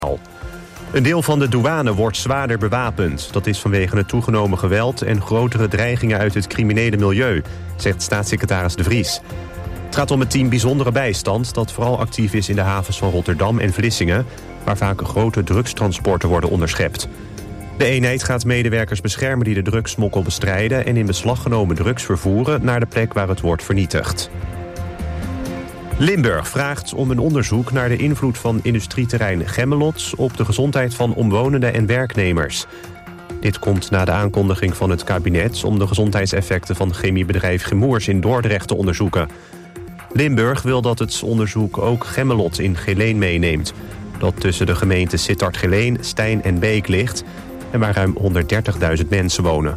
Een deel van de douane wordt zwaarder bewapend. Dat is vanwege het toegenomen geweld en grotere dreigingen uit het criminele milieu, zegt staatssecretaris De Vries. Het gaat om het team bijzondere bijstand dat vooral actief is in de havens van Rotterdam en Vlissingen, waar vaak grote drugstransporten worden onderschept. De eenheid gaat medewerkers beschermen die de drugssmokkel bestrijden en in beslag genomen drugs vervoeren naar de plek waar het wordt vernietigd. Limburg vraagt om een onderzoek naar de invloed van industrieterrein Gemmelot op de gezondheid van omwonenden en werknemers. Dit komt na de aankondiging van het kabinet om de gezondheidseffecten van chemiebedrijf Chemours in Dordrecht te onderzoeken. Limburg wil dat het onderzoek ook Gemmelot in Geleen meeneemt, dat tussen de gemeenten Sittard-Geleen, Stein en Beek ligt en waar ruim 130.000 mensen wonen.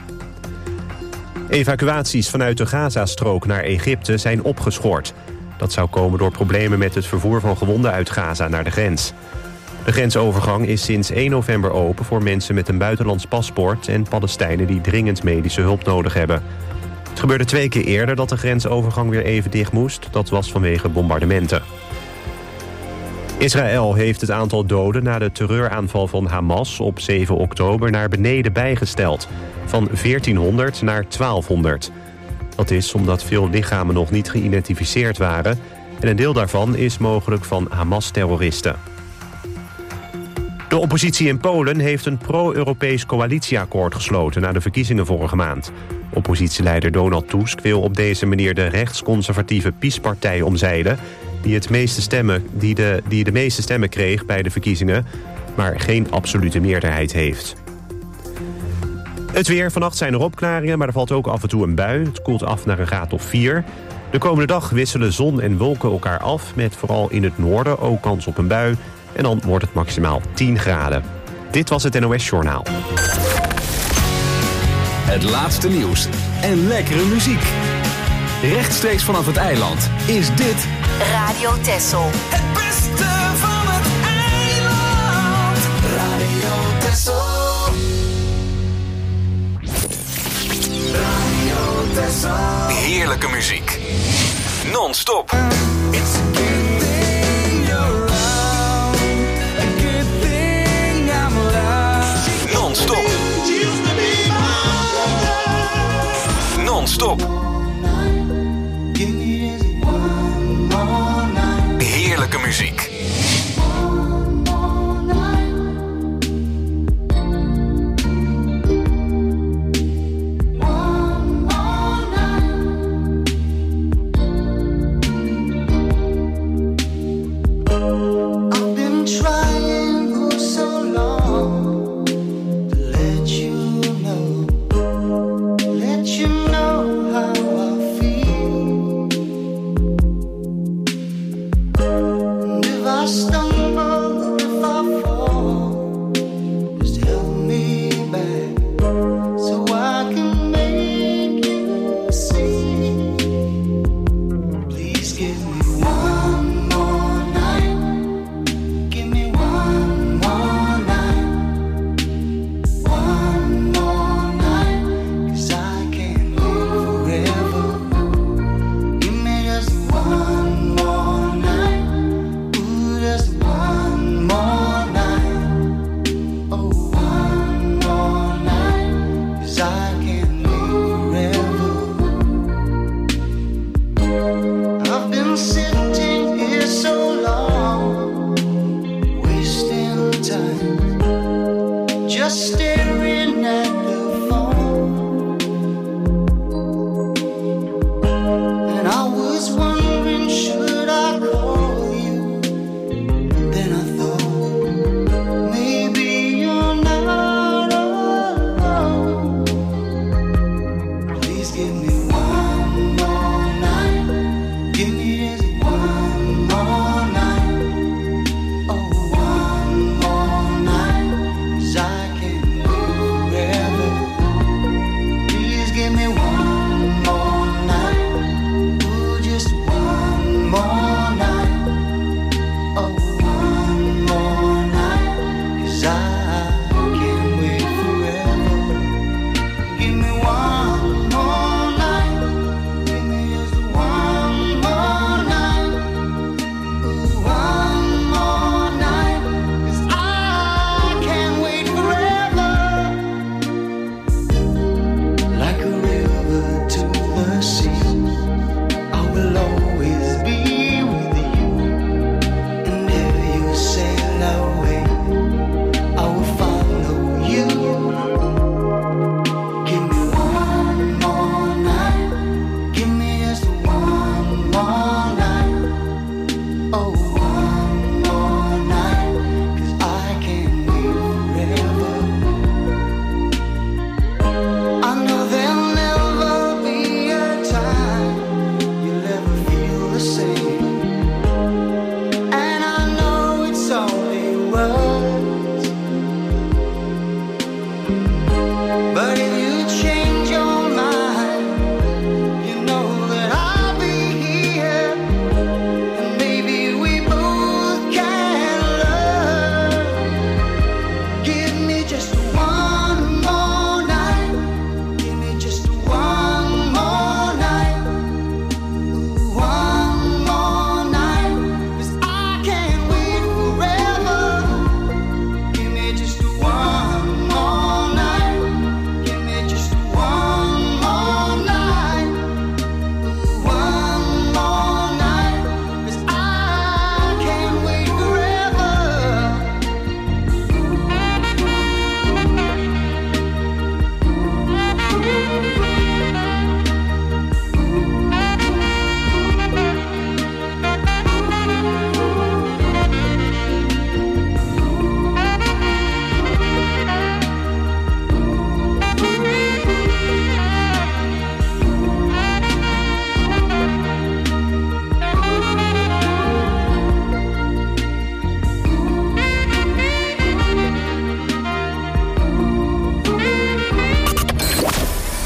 Evacuaties vanuit de Gazastrook naar Egypte zijn opgeschort. Dat zou komen door problemen met het vervoer van gewonden uit Gaza naar de grens. De grensovergang is sinds 1 november open voor mensen met een buitenlands paspoort en Palestijnen die dringend medische hulp nodig hebben. Het gebeurde 2 keer eerder dat de grensovergang weer even dicht moest. Dat was vanwege bombardementen. Israël heeft het aantal doden na de terreuraanval van Hamas op 7 oktober naar beneden bijgesteld. Van 1400 naar 1200. Dat is omdat veel lichamen nog niet geïdentificeerd waren en een deel daarvan is mogelijk van Hamas-terroristen. De oppositie in Polen heeft een pro-Europees coalitieakkoord gesloten na de verkiezingen vorige maand. Oppositieleider Donald Tusk wil op deze manier de rechtsconservatieve PiS-partij omzeilen, die de meeste stemmen kreeg bij de verkiezingen, maar geen absolute meerderheid heeft. Het weer, vannacht zijn er opklaringen, maar er valt ook af en toe een bui. Het koelt af naar een graad of 4. De komende dag wisselen zon en wolken elkaar af, met vooral in het noorden ook kans op een bui. En dan wordt het maximaal 10 graden. Dit was het NOS Journaal. Het laatste nieuws en lekkere muziek. Rechtstreeks vanaf het eiland is dit Radio Texel. Het beste van het eiland. Radio Texel. Radio Texel. heerlijke muziek. Non-stop. It's a good thing you're around. A good thing I'm alive. Non-stop. Non-stop. Heerlijke muziek.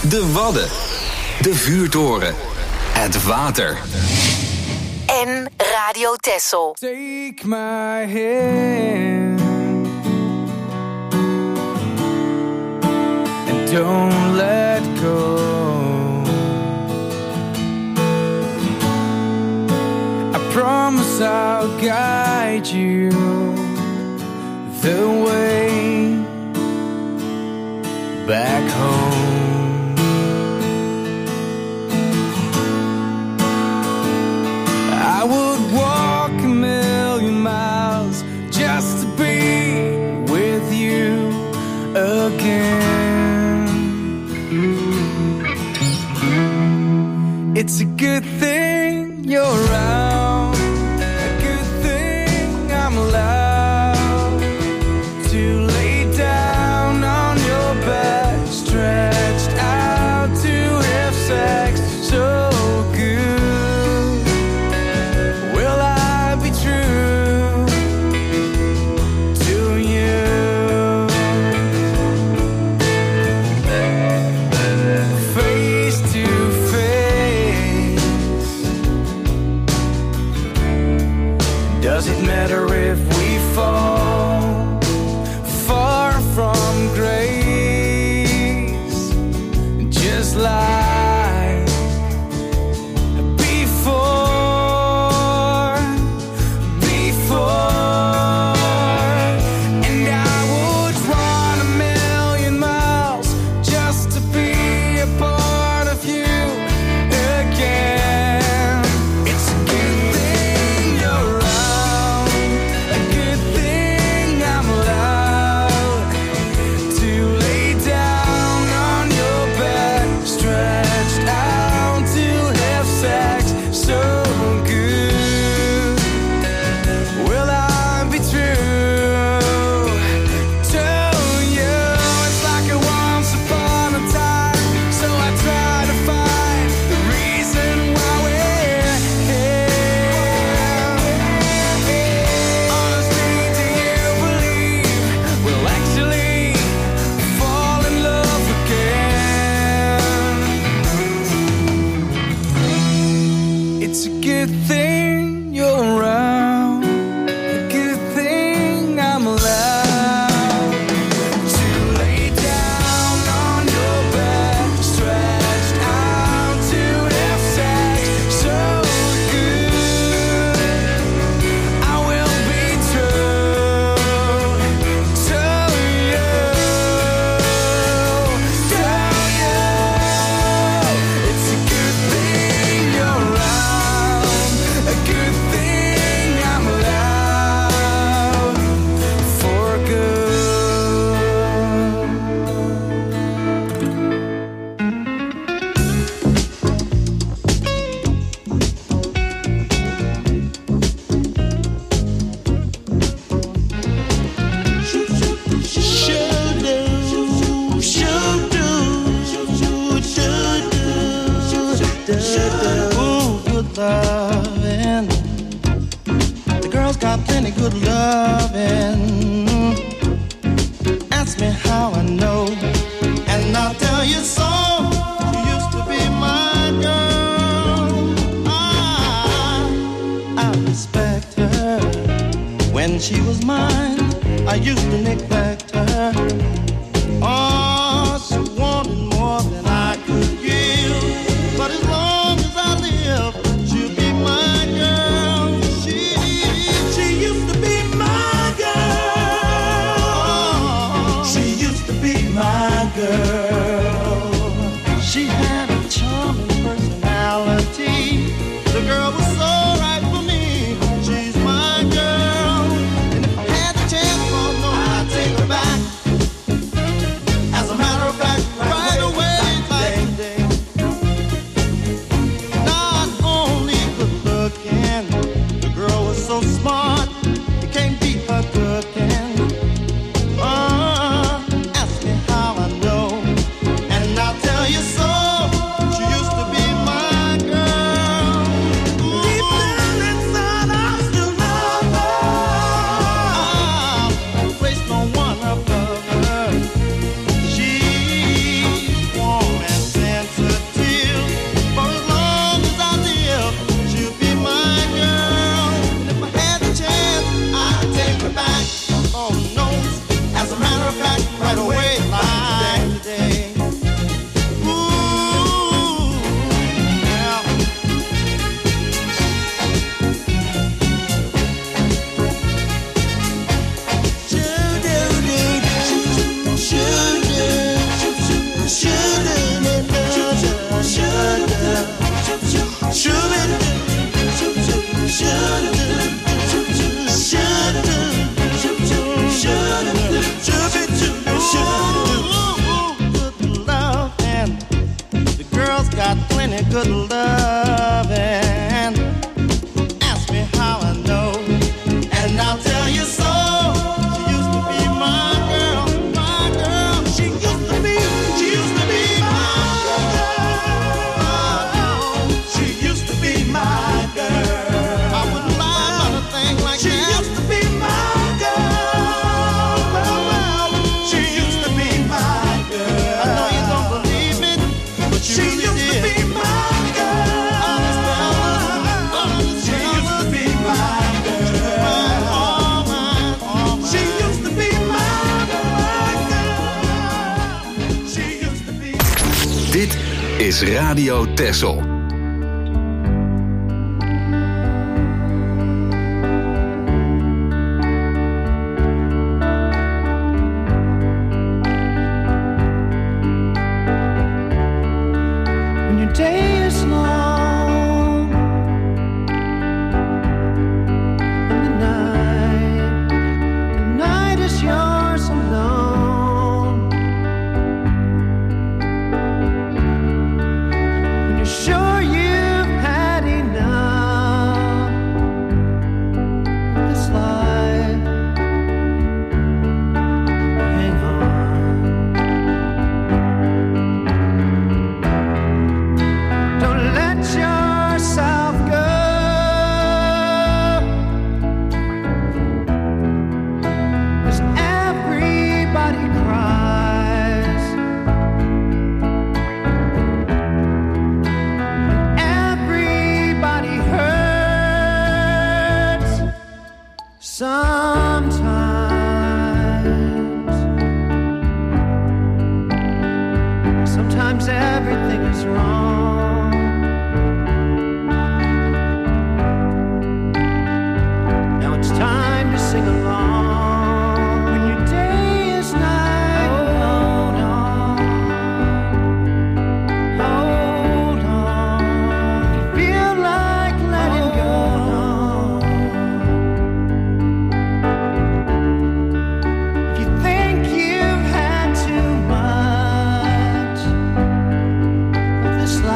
De Wadden. De Vuurtoren. Het water. En Radio Texel. Take my hand and don't let go. I promise I'll guide you the way back home. I would walk a million miles just to be with you again. It's a good thing you're around, a good thing I'm allowed to lay down on your back, stretched out to have sex. So does it matter if we fall far from grace, just like before, and I would run a million miles just to be a part of you again. It's a good thing you're around, a good thing I'm allowed to lay down on your back, stretched out to have sex. So good, will I be true to you? It's like a once upon a time, so I try to find the reason why we're here. Honestly, do you believe we'll actually fall in love again? It's a good thing you're around, a good thing I'm allowed to lay down on your back, stretched out to have sex. So good, I will be true to you, It's a good thing you're around, a good thing I'm allowed for good. Ooh, good lovin'. The girls got plenty good lovin'. Ask me how I know, and I'll tell you so. She used to be my girl. I respect her. When she was mine, I used to neglect her. Oh, she wanted more than I could give. But as long as I live, she'll be my girl. She used to be my girl. She used to be my girl. She had a charming personality. The girl was so right for me. She's my girl. And if I had the chance, oh no, I'd take her back. is Radio Texel. When your day is long and the night is yours alone. When you're sure you've had enough of this life, hang on. Don't let yourself go, 'cause everybody cries, everybody hurts sometimes. Sometimes everything is wrong. Now it's time to sing along. When your day is night, hold on, hold on. If you feel like letting go, if you think you've had too much of this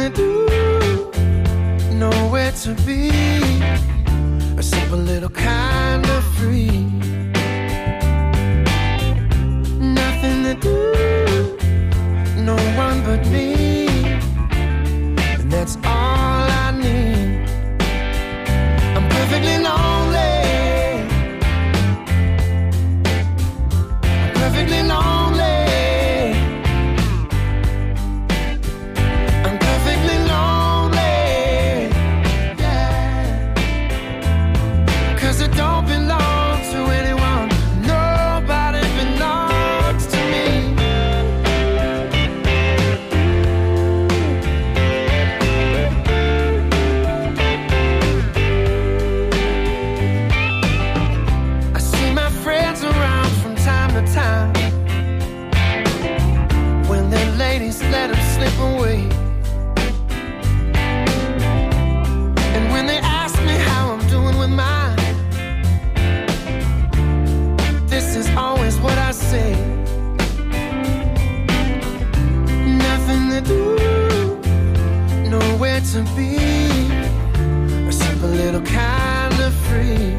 to do, nowhere to be, a simple little kind of free. Nothing to do, no one but me, and that's all I need. I'm perfectly lonely, I'm perfectly lonely, I'm perfectly lonely, yeah, 'cause I don't belong to anyone, nobody belongs to me. I see my friends around from time to time, when their ladies let them slip away, and when they ask me how I'm doing with mine, this is always what I say. Nothing to do, nowhere to be, a simple little kind of free.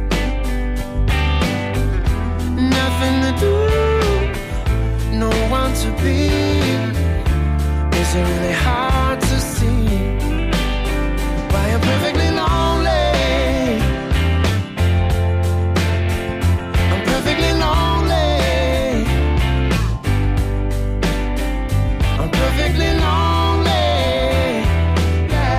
Nothing to do, no one to be. Is it really hard to see why I'm perfectly lonely? I'm perfectly lonely, I'm perfectly lonely, yeah,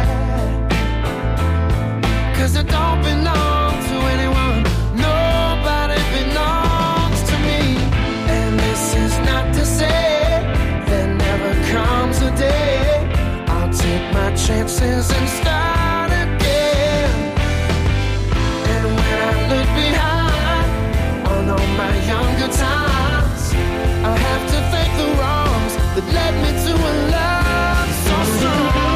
'cause I don't belong to anyone, nobody belongs to me. And this is not to say there never comes a day I'll take my chances and start again. And when I look behind on all my younger times, I'll have to thank the wrongs that led me to a love so strong.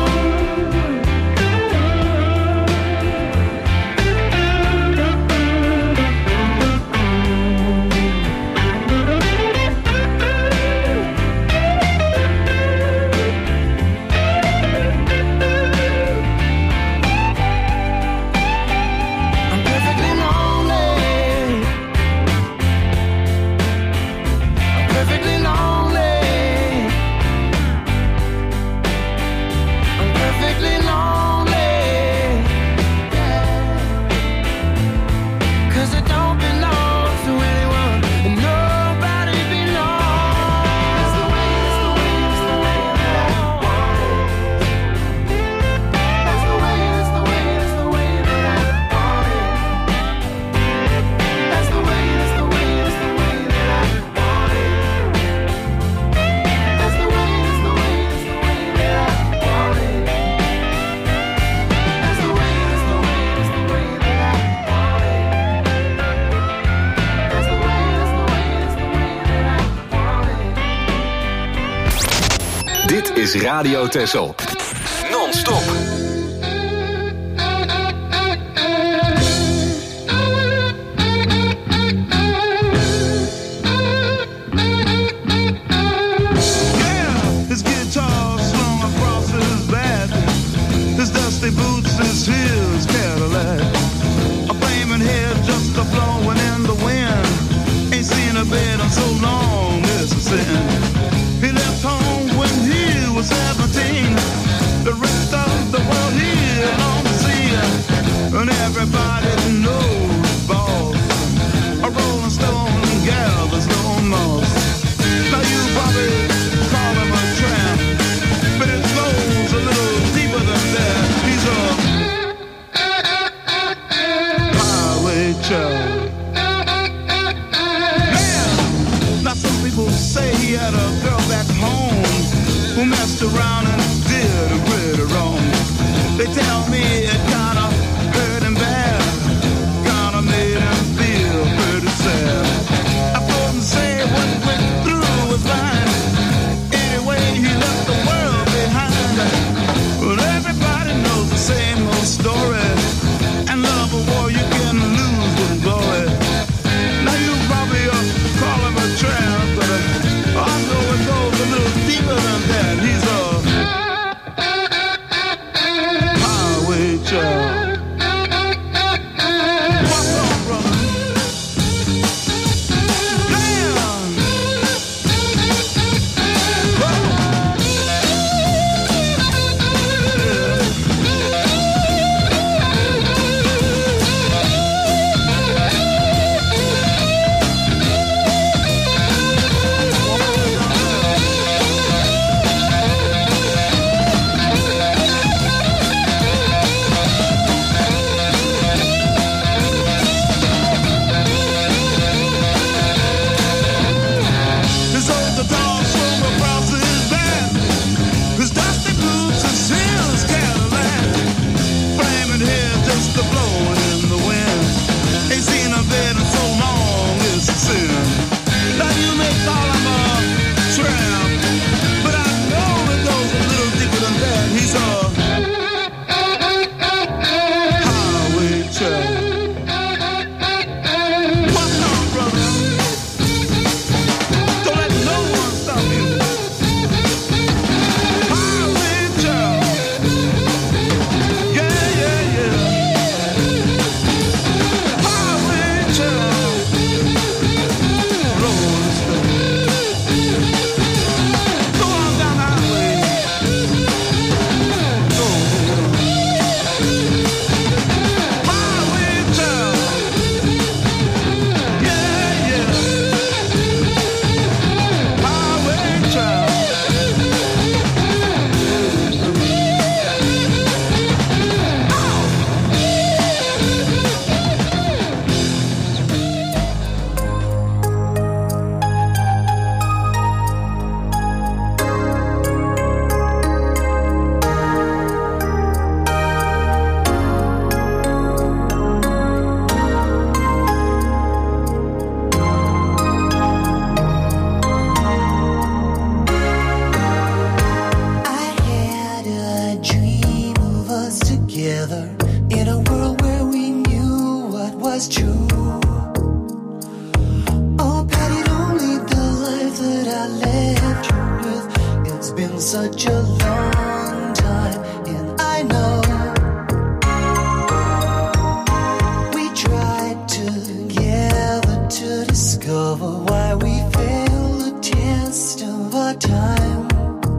I'm perfectly lonely, I'm perfectly lonely, I'm perfectly lonely, yeah, 'cause I don't belong to anyone, and nobody belongs. That's the way, that's the way, that's the way that I want it. That's the way, that's the way, that's the way that I want it. That's the way, that's the way, that's the way that I want it. That's the way, that's the way, that's the way that I want it. That's the way, that's the way, that's the way that I want it. That's the way, that's the way, that's the way that I want it. Dit is Radio Texel. Non-stop. His guitar slung across his back, his dusty boots, his heels, Cadillac. A flaming head just a blowing in the wind. Ain't seen a bed in so long, it's a sin. He left home when he was 17. The rest of the world he alone to see, and everybody knows boss. A rolling stone gathers no moss. Now you probably call him a tramp, but it goes a little deeper than that. He's a highway child. Man, now some people say he had a girl back home who messed around and did a pretty wrong. They tell me it kinda hurt him bad, kinda made him feel pretty sad. I couldn't say what went through his mind. Anyway, he left the world behind. But everybody knows the same old story. And love a war you can lose with glory. Now you probably call him a tramp, but I know it goes a little deeper than that. He's a such a long time, and I know we tried together to discover why we failed the test of our time.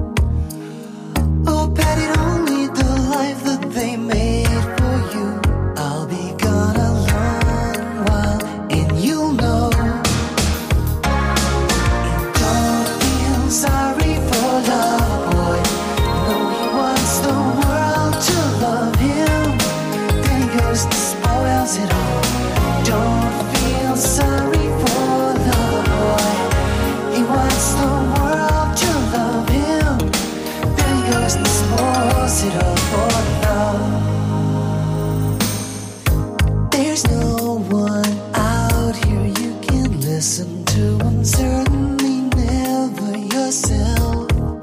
Oh, Patty, don't lead the life that they made for you. I'll be gone a long while, and you'll know. And don't feel sorry for love, boy. No, he wants the world to love him. Then he goes and spoils it all. Don't feel sorry for love, boy. He wants the world to love him. Then he goes and spoils it all for love. There's no one out here you can listen to, and certainly never yourself.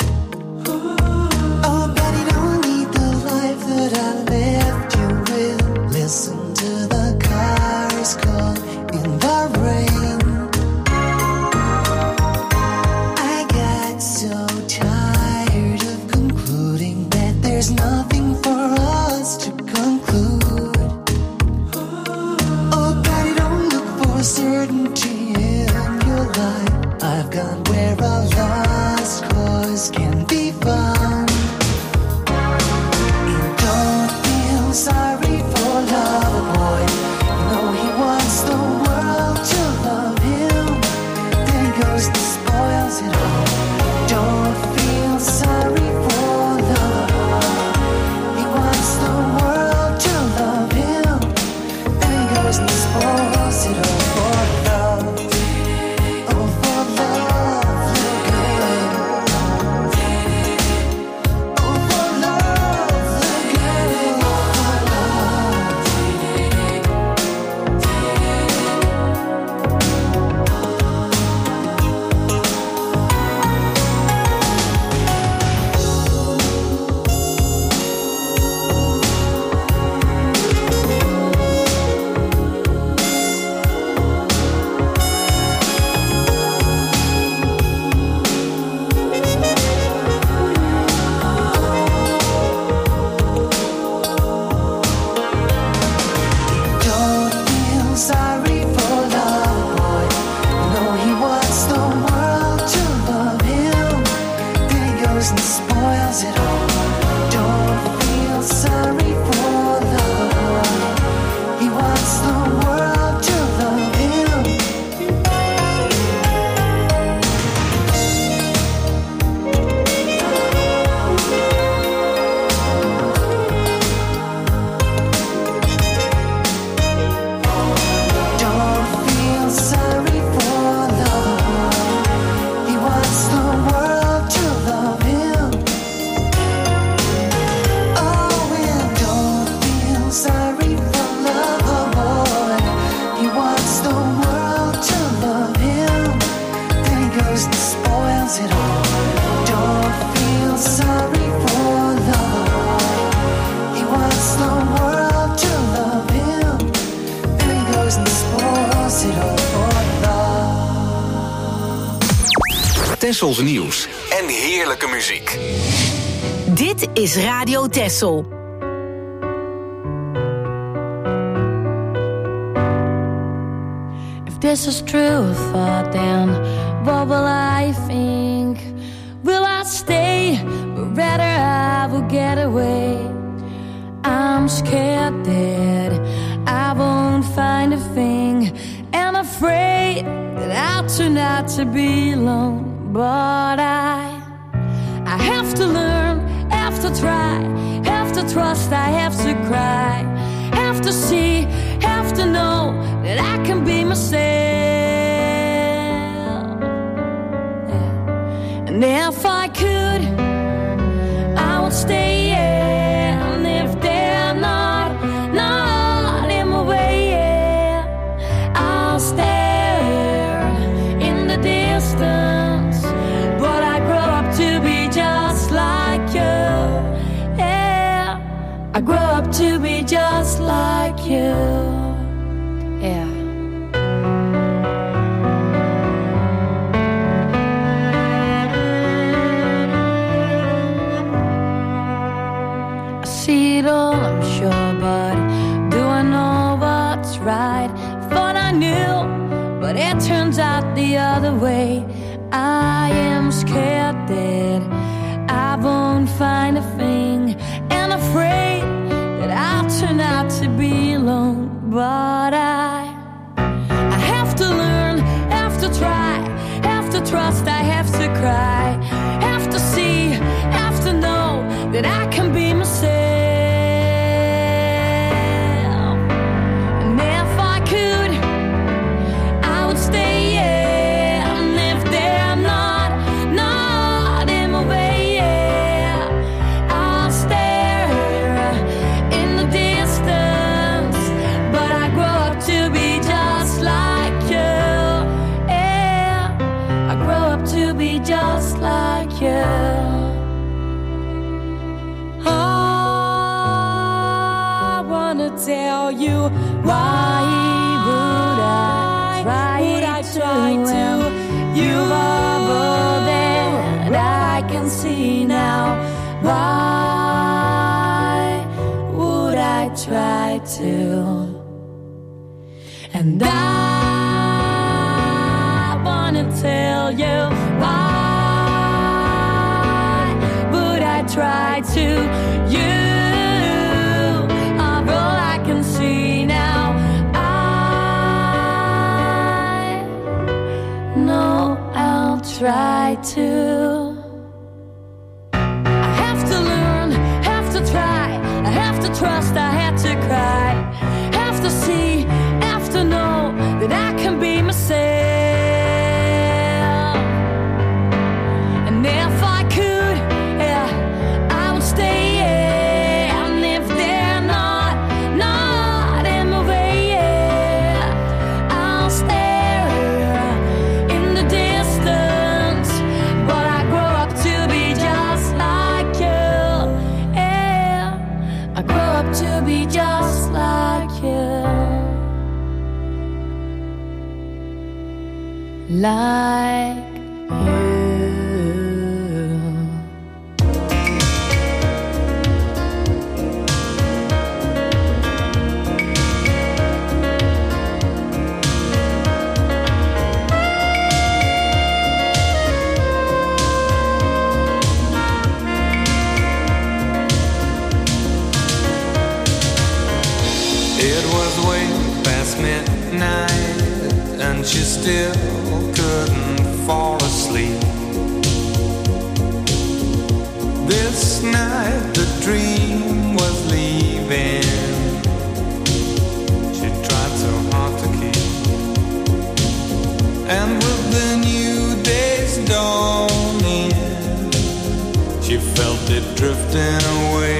Oh, Betty, don't need the life that I left you with. Listen to the cars call in the rain. I got so tired of concluding that there's nothing for us to conclude. Oh, Patty, don't look for certainty in your life. I've gone where a lost cause can be found. And don't feel sorry for love, boy. No, he wants the world to love him. Then he goes and spoils it all. Don't feel sorry for love. He wants the world to love him. Then he goes and spoils it all for love. Oh, for love, look good. Oh, for love, look good. For love. Don't feel sorry for love, boy. No, he wants the world to love him. Then he goes and spoils it all. Don't feel sorry for love, boy. He wants the world to love him. Don't feel sorry for love, boy. He wants the world to love him. Oh, and don't feel sorry for love, boy. He wants the world to love him. Then he goes and spoils it all. Don't feel sorry for love, boy. He wants the world to love him. Then he goes and spoils it all for love. Tessels nieuws en heerlijke muziek. Dit is Radio Tessel. If this is true thought, then what will I think? Will I stay, or rather I will get away? I'm scared that I won't find a thing, and afraid that I'll turn out to be alone. But I have to learn, have to try, have to trust, I have to cry, have to see, have to know that I can be myself. Yeah. And if I could, I would stay, yeah. And if they're not in my way, yeah, I'll stare in the distance. But I grow up to be just like you, yeah. I grow up to be just like you, yeah. turns out the other way. I am scared that I won't find a thing, and afraid that I'll turn out to be alone. But I have to learn, have to try, have to trust, I have to cry, have to see, have to know that I can be myself. And if I could, I would stay, yeah. And if they're not in my way, yeah, I'll stare in the distance. But I grow up to be just like you, yeah. I grow up to be just like you. Tell you why would I try to you are all that I can see now. Why would I try to? And I wanna tell you why would I try to you? See now, I know I'll try to. I have to learn, have to try, I have to trust, I have to cry, have to see, have to know that I can be myself. And if I could, yeah, I would stay, yeah. And if they're not to be just like you, like midnight, and she still couldn't fall asleep. This night the dream was leaving. She tried so hard to keep, and with the new day's dawning, she felt it drifting away.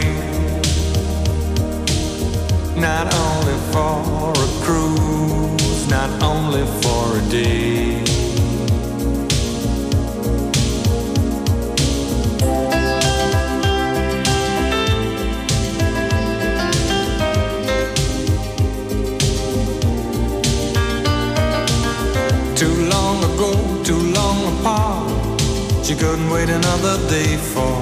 Not only for a cruise, not only for a day. Too long ago, too long apart, she couldn't wait another day for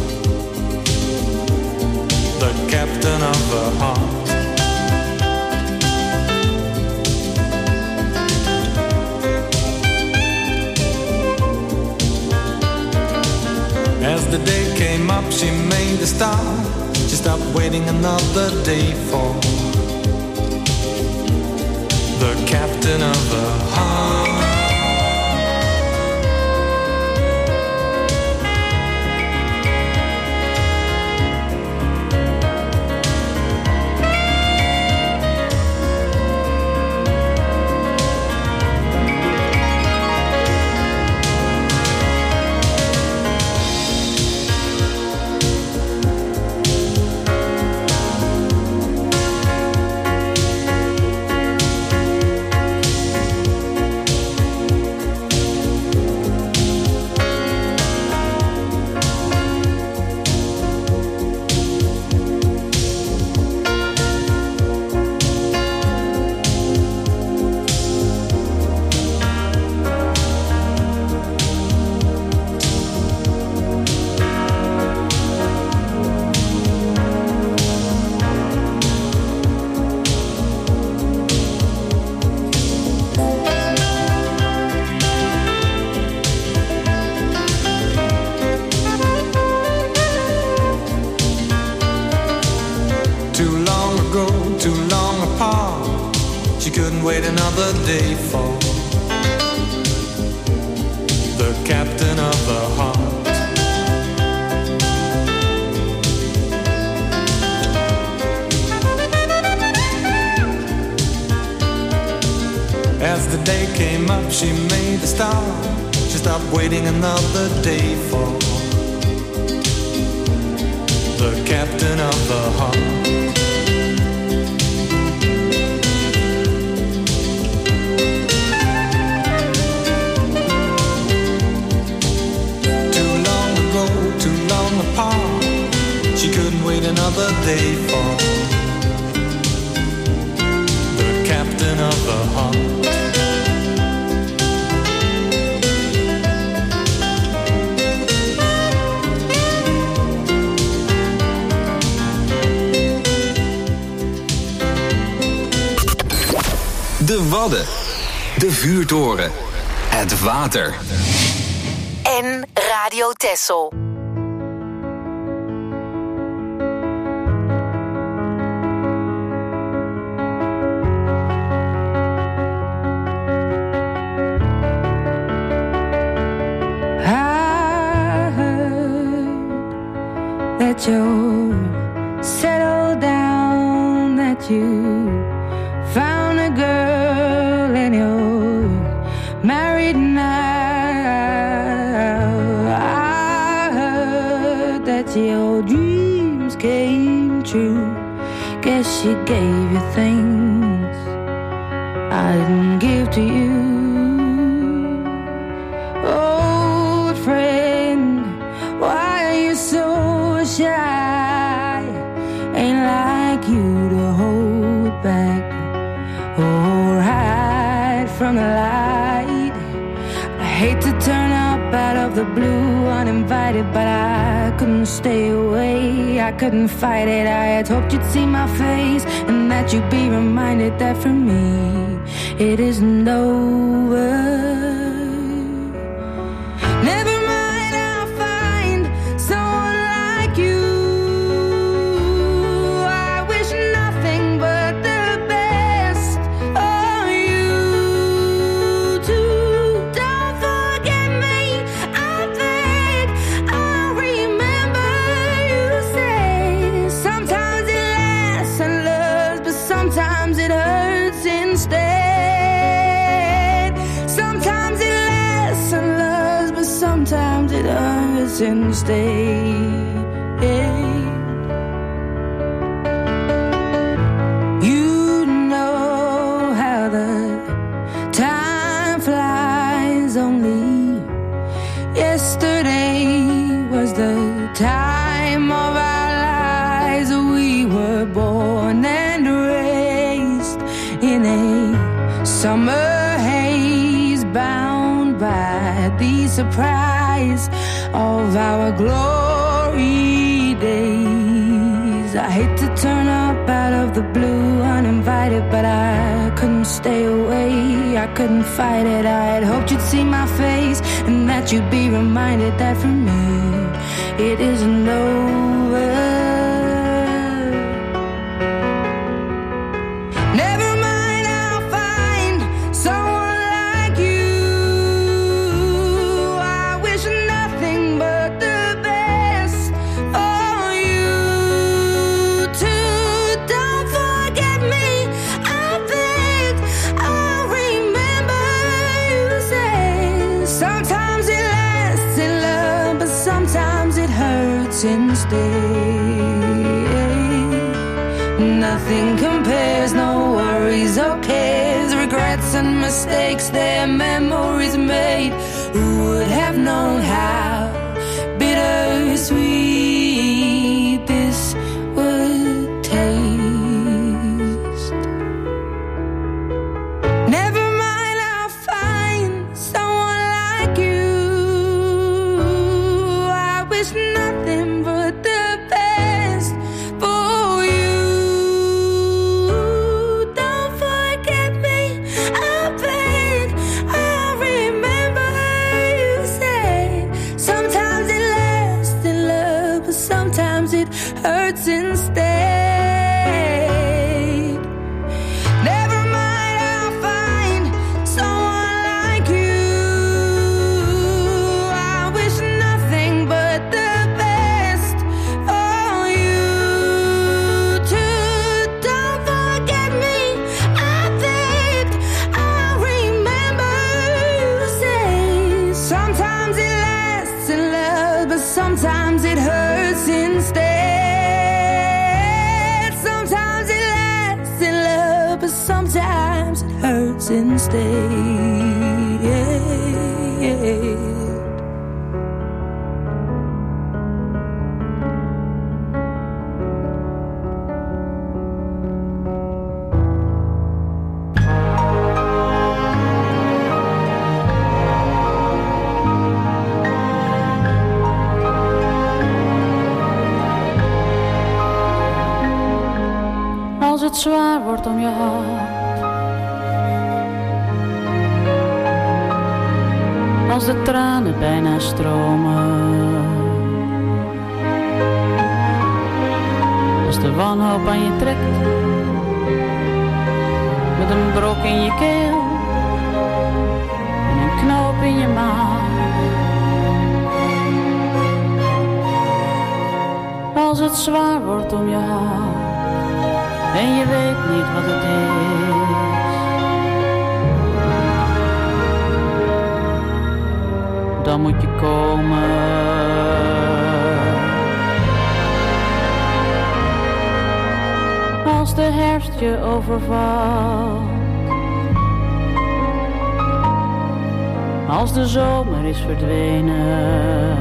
the captain of her heart. As the day came up, she made a start. She stopped waiting another day for the captain of her heart. she couldn't wait another day for the captain of the heart. As the day came up, she made a start. She stopped waiting another day for the captain of the heart. Too long ago, too long apart, she couldn't wait another day for the captain of the heart. De Wadden, de vuurtoren, het water. En Radio Texel. I heard that you settled down, that you found a girl and you're married now. I heard that your dreams came true. Guess she gave you things I didn't give to you. Old friend, why are you so shy? Ain't like you to hold back or hide from the light. I hate to turn up out of the blue uninvited, but I couldn't stay away, I couldn't fight it. I had hoped you'd see my face and that you'd be reminded that for me it isn't over. Never mind, I'll find someone like you. I wish nothing but the best for you too. Don't forget me, I beg. I remember you say sometimes it lasts and loves, but sometimes it hurts instead. Sometimes it lasts and loves, but sometimes it hurts instead. You know how the time flies. Only yesterday was the time of our lives. We were born and raised in a summer haze, bound by the surprise of our glory days. I hate to turn up out of the blue uninvited, but I couldn't stay away, I couldn't fight it. I had hoped you'd see my face and that you'd be reminded that for me it isn't over. Never mind, I'll find someone like you. I wish nothing but the best for you too. Don't forget me, I beg. I remember you say sometimes it lasts in love, but sometimes it hurts instead. Nothing compares, no worries or cares, regrets and mistakes, their memories made. Who would have known how bittersweet this would taste? Never mind, I'll find someone like you. I wish nothing but the best for you. Don't forget me, I beg. I remember you said sometimes it lasts in love, but sometimes it hurts instead. Never mind, instead. Als het zwaar wordt om je hart, als de tranen bijna stromen, als de wanhoop aan je trekt, met een brok in je keel en een knoop in je maag. Als het zwaar wordt om je hart en je weet niet wat het is, dan moet je komen. Als de herfst je overvalt, als de zomer is verdwenen,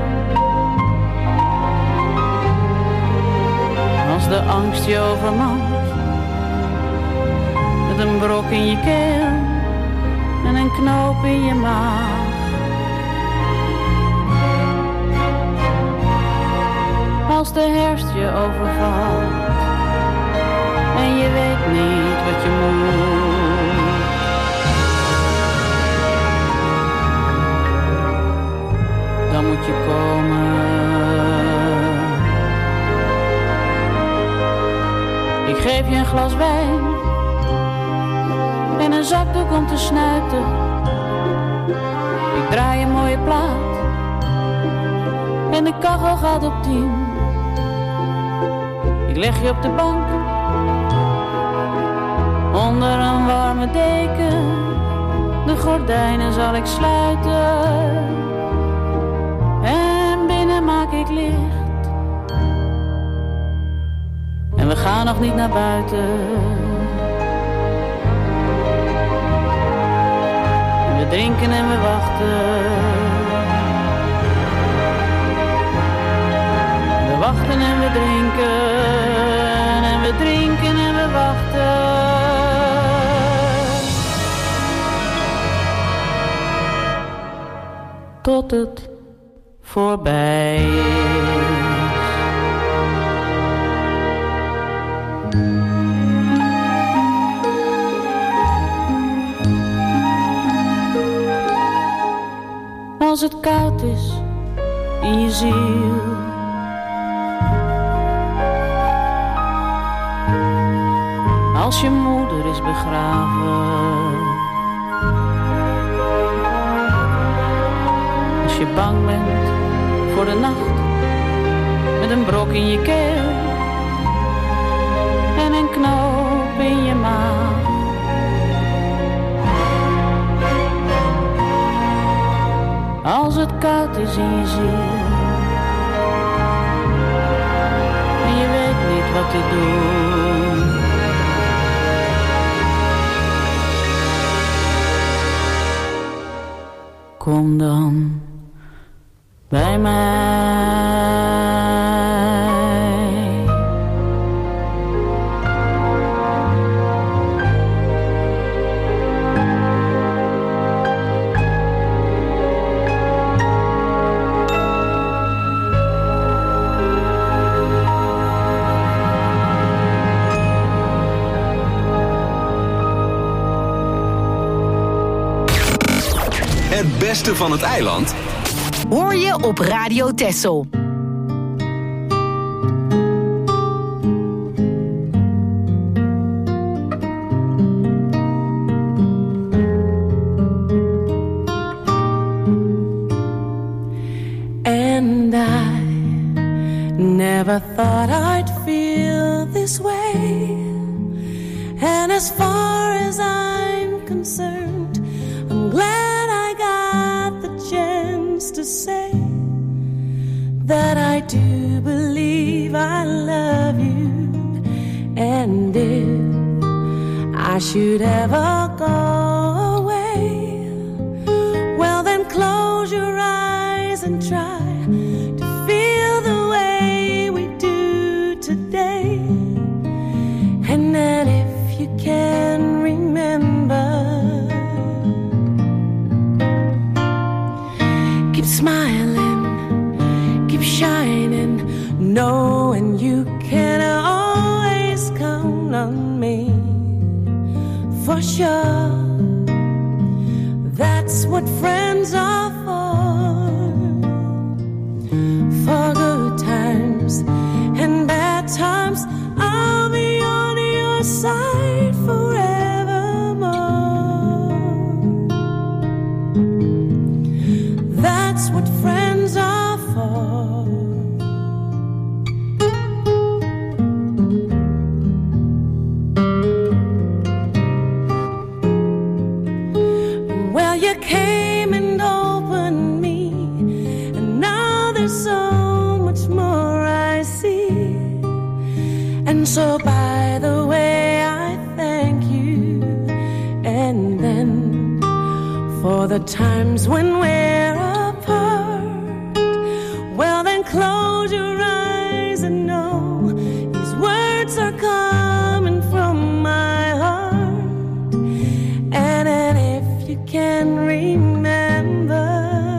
als de angst je overmand, met een brok in je keel en een knoop in je maag. Als de herfst je overvalt en je weet niet wat je moet, dan moet je komen. Ik geef je een glas wijn en een zakdoek om te snuiten. Ik draai een mooie plaat en de kachel gaat op 10. Ik leg je op de bank onder een warme deken. De gordijnen zal ik sluiten en binnen maak ik licht. En we gaan nog niet naar buiten. En we drinken en we wachten. We wachten en we drinken. En we drinken en we wachten. Tot het voorbij is. Als het koud is in je ziel, als je moeder is begraven, als je bang bent voor de nacht, met een brok in je keel en een knoop in je maag. Als het koud is in je ziel en je weet niet wat te doen, kom dan bij mij. Het beste van het eiland hoor je op Radio Texel. And I never thought I'd feel this way. And as far as I'm concerned, I'm glad I got the chance to say that I do believe I love you. And if I should ever go away, well then close your eyes and try to feel the way we do today. And then if you can remember, keep smiling, keep shining, knowing you can always count on me. For sure, that's what friends are for. For good times and bad times, I'll be on your side forevermore. That's what friends are for. You came and opened me, and now there's so much more I see. And so by the way, I thank you. And then for the times when we're apart, well then close your eyes and know these words are coming from my heart. And then if you can remember,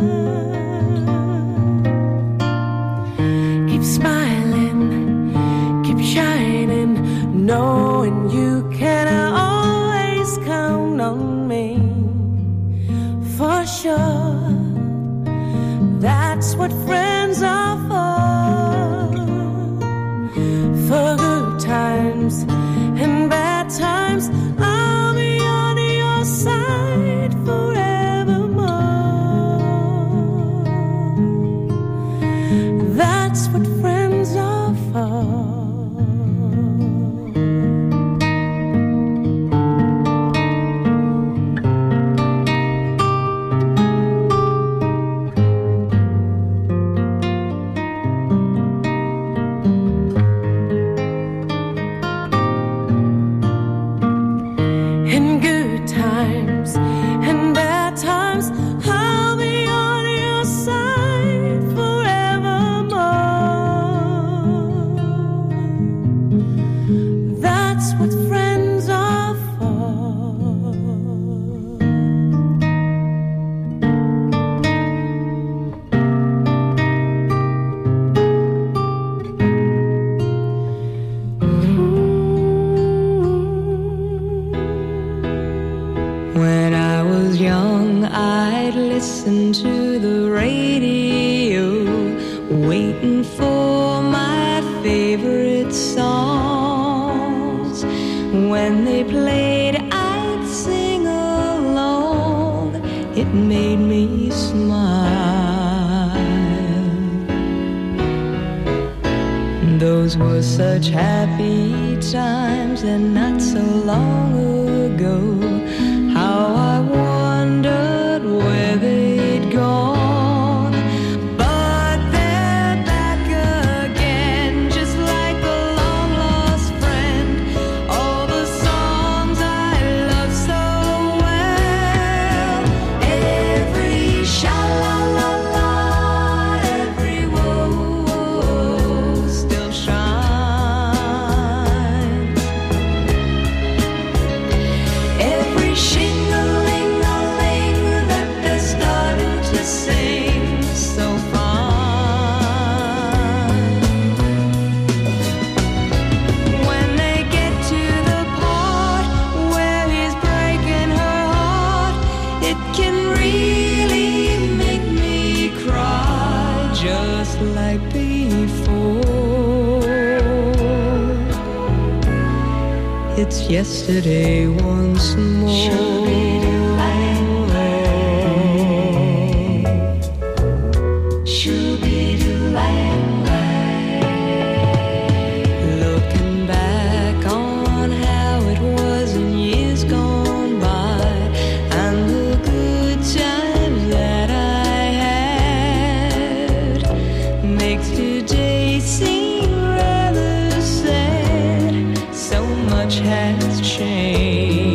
keep smiling, keep shining, knowing you can always count on me. For sure, that's what friends are for. For good times and bad times, I'll be on your side forevermore. That's what friends are for. In good times and bad times, I'll be on your side forevermore. That's what friends are for. When I was young, I'd listen to the radio, waiting for my favorite songs. When they played, I'd sing along. It made me smile. Those were such happy times, and not so long ago. How I wondered where they'd gone. But they're back again, just like a long-lost friend. All the songs I love so well. Every sha-la-la-la, every whoa-whoa still shines. Every shing-a-ling-a-ling that they're starting to sing so fine. When they get to the part where he's breaking her heart, it can really make me cry, just like before. It's yesterday once more. Looking back on how it was in years gone by, and the good times that I had, makes today seem rather sad. So much has changed.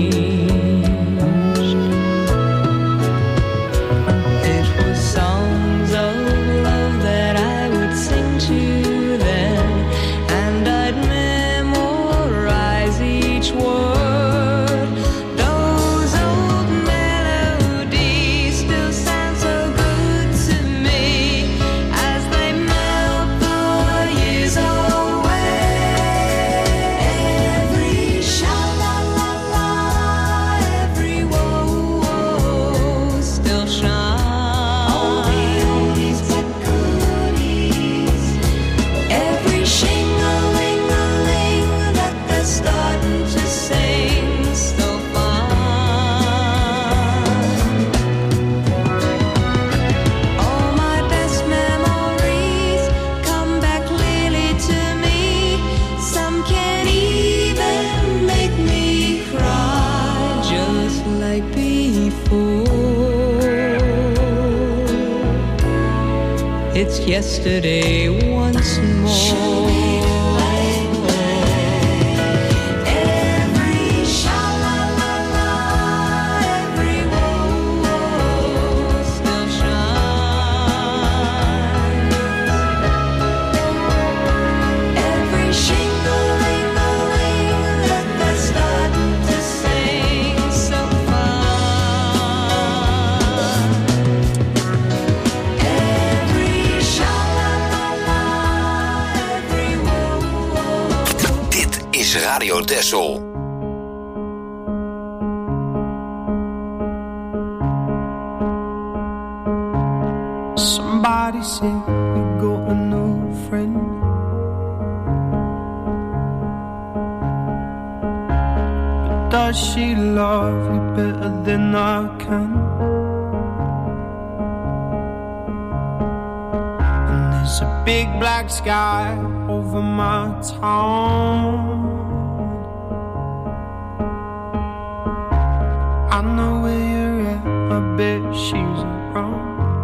it's yesterday once more. Every sha-la-la-la, every whoa-whoa still shines. Every shing-a-ling-a-ling that they're starting to sing so fine. Every sha-la-la-la, every whoa-whoa. Dit is Radio Texel. Somebody said you got a new friend. But does she love you better than I can? And there's a big black sky over my town. I know where you're at, I bet she's around.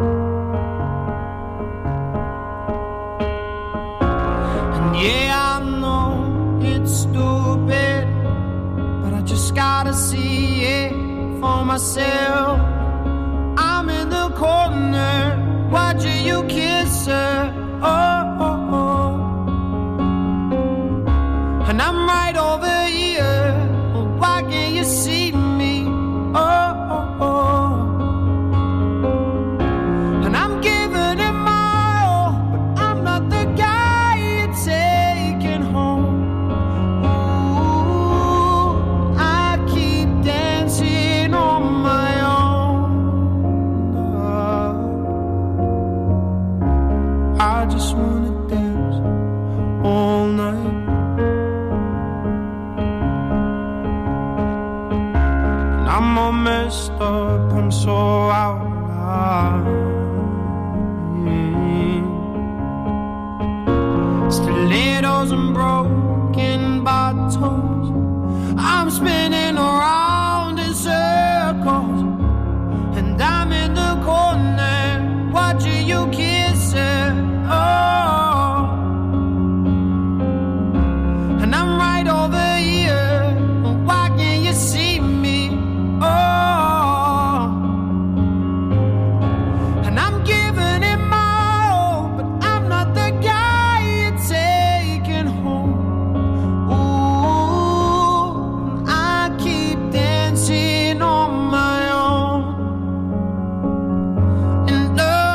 Yeah, I know it's stupid, but I just gotta see it for myself. I'm in the corner, watching you kiss her. Oh, oh, oh. And I'm right over here. Why can't you see me? Oh, oh, oh. And I'm giving it my all, but I'm not the guy you're taking home. Ooh, I keep dancing on my own. I just wanna dance all night. And I'm all messed up, I'm so out of line. Stilettos and broken bottles, I'm spinning around in circles. And I'm in the corner, watching you kiss her. Oh, and I'm right over here. Why can't you see me? Oh, and I'm giving it my all, but I'm not the guy you're taking home. Ooh, I keep dancing on my own. And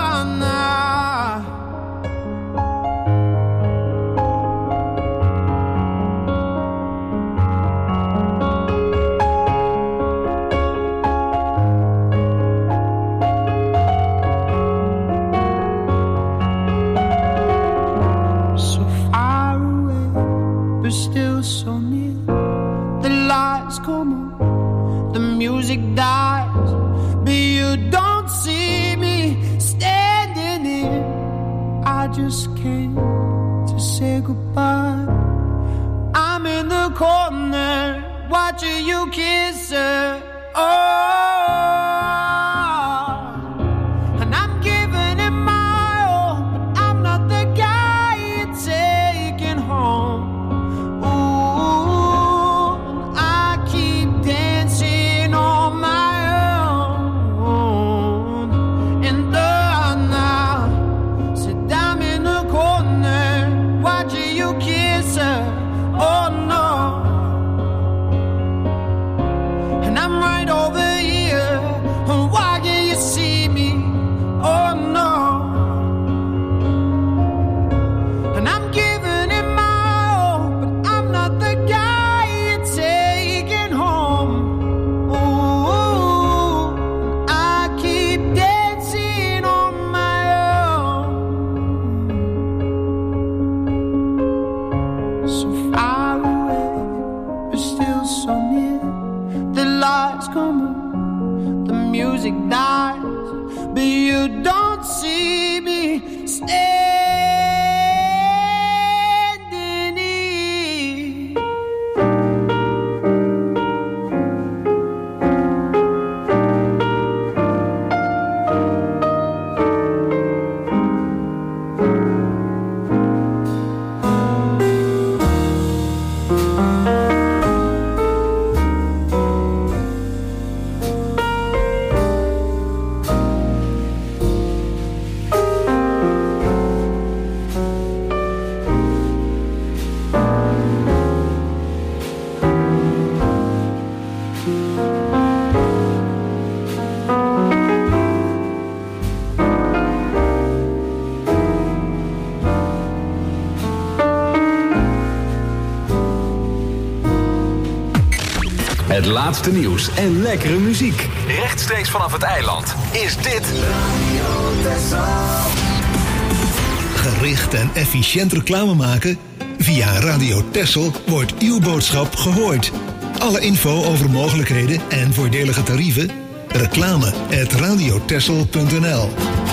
so far away, but still so near. The lights come on, the music dies, but you don't see me standing here. I just came to say goodbye. I'm in the corner, watching you kiss her. Oh, and I'm giving it my all, but I'm not the guy you're taking home. Ooh, I keep dancing on my own. And now, sit down in the corner, watching you kiss her. Oh no, and I'm right over here. Why can't you see me? Oh no, and I'm giving it my all, but I'm not the guy you're taking home. Ooh, I keep dancing on my own. So far away, but still so near. The lights come on, the music dies, but you don't see me standing here. Het laatste nieuws en lekkere muziek. Rechtstreeks vanaf het eiland is dit Radio Texel. Gericht en efficiënt reclame maken? Via Radio Texel wordt uw boodschap gehoord. Alle info over mogelijkheden en voordelige tarieven? reclame@radiotexel.nl.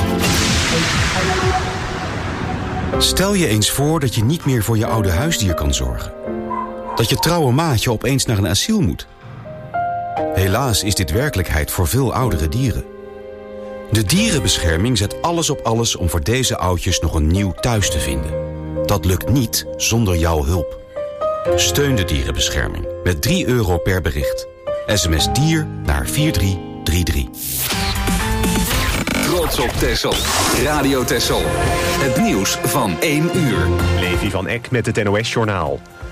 Stel je eens voor dat je niet meer voor je oude huisdier kan zorgen. Dat je trouwe maatje opeens naar een asiel moet. Helaas is dit werkelijkheid voor veel oudere dieren. De dierenbescherming zet alles op alles om voor deze oudjes nog een nieuw thuis te vinden. Dat lukt niet zonder jouw hulp. Steun de dierenbescherming met €3 per bericht. SMS dier naar 4333. Trots op Texel. Radio Texel. Het nieuws van 1 uur. Levi van Eck met het NOS-journaal.